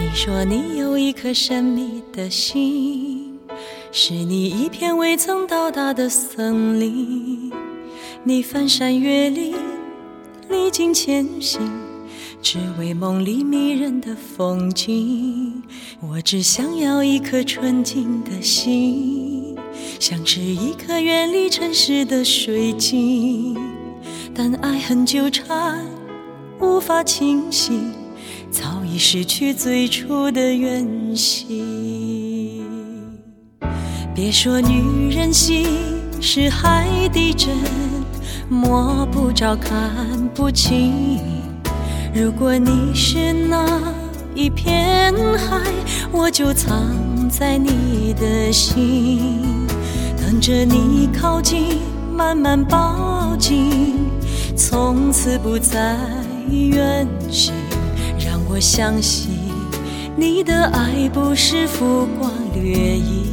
你说你有一颗神秘的心，是你一片未曾到达的森林。你翻山越岭，历经千辛，只为梦里迷人的风景。我只想要一颗纯净的心，像是一颗远离尘世的水晶，但爱恨纠缠无法清醒，早已失去最初的原型。别说女人心是海底针，摸不着看不清。如果你是那一片海，我就藏在你的心，等着你靠近，慢慢抱紧，从此不再远行。让我相信你的爱不是浮光掠影。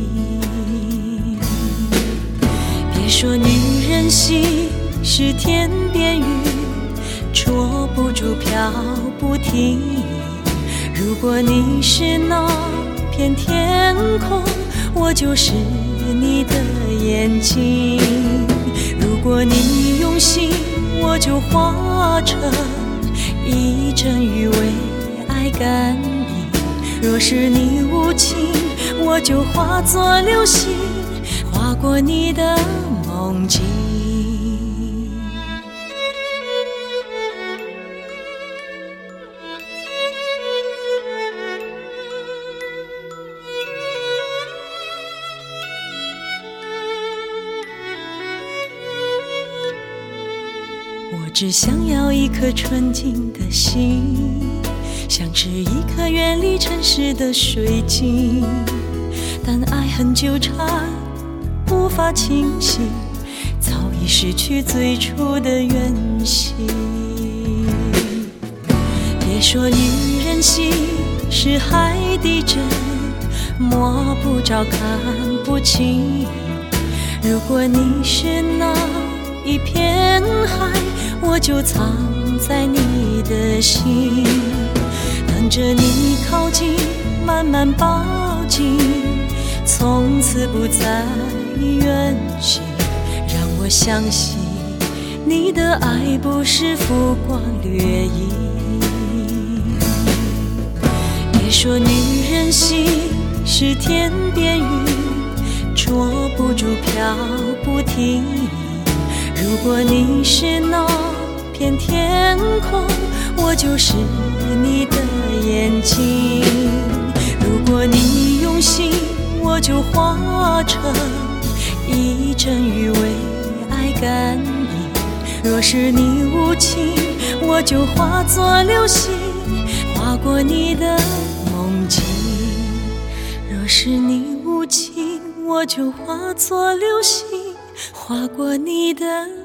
别说女人心是天边云，捉不住飘不停。如果你是那片天空，我就是你的眼睛。如果你用心，我就化成一阵雨为爱感应。若是你无情，我就化作流星，划过你的梦境。我只想要一颗纯净的心，像是一颗远离尘世的水晶，但爱恨纠缠无法清醒，早已失去最初的原型。别说女人心是海底针，摸不着看不清。如果你是那一片海，我就藏在你的心，等着你靠近，慢慢抱紧，从此不再远行。让我相信你的爱不是浮光掠影。别说女人心是天边云，捉不住飘不停。如果你是那片天空，我就是你的眼睛。如果你用心，我就化成一阵雨为爱感应。若是你无情，我就化作流星，划过你的梦境。若是你无情，我就化作流星，划过你的